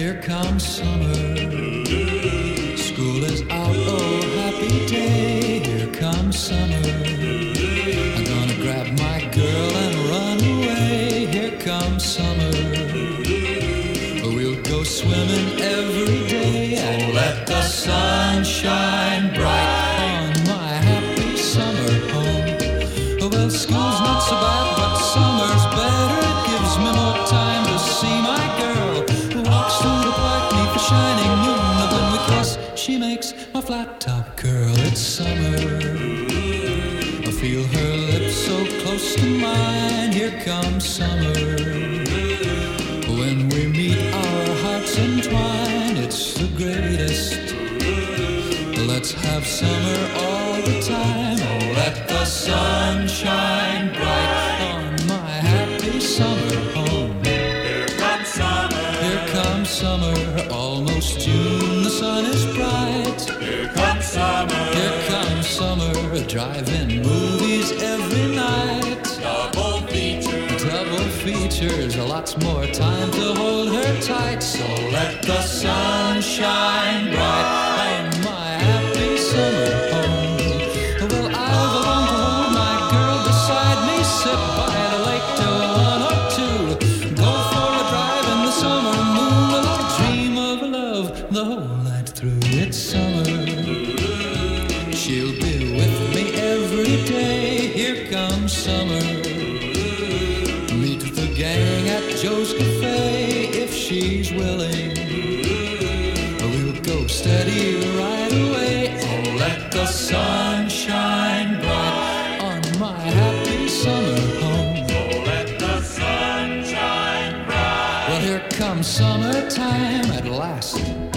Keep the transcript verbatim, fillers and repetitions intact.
here comes summer. School is out, oh happy day. Here comes summer. I'm gonna grab my girl and run away. Here comes summer. We'll go swimming every day and let the sun shine bright on my happy summer home. Well, school's not so bad, but summer's better. It gives me more time to see my girl who walks through the park neath the shining moon. And when we kiss, she makes my flat top curl. It's summer. I feel her lips so close to mine. Here comes summer. When we meet, our hearts entwine. It's the greatest. Let's have summer all the time. Oh, let the sun shine bright on my happy summer home. Here comes summer. Here comes summer. Almost June, the sun is bright. Here comes summer. Here comes summer. Drive-in movies every night. Double features. Double features. Lots more time to hold her tight. So let the sun shine bright on my happy summer home. Well, I'll go on to hold my girl beside me. Sit by the lake till one or two. Go for a drive in the summer moon. Well, I'll dream of love the whole night through. It's summer. She'll be with me every day. Here comes summer. Meet the gang at Joe's Cafe if she's willing. We'll go steady right away. Oh, let the sun shine bright on my happy summer home. Oh, let the sun shine bright. Well, here comes summertime at last.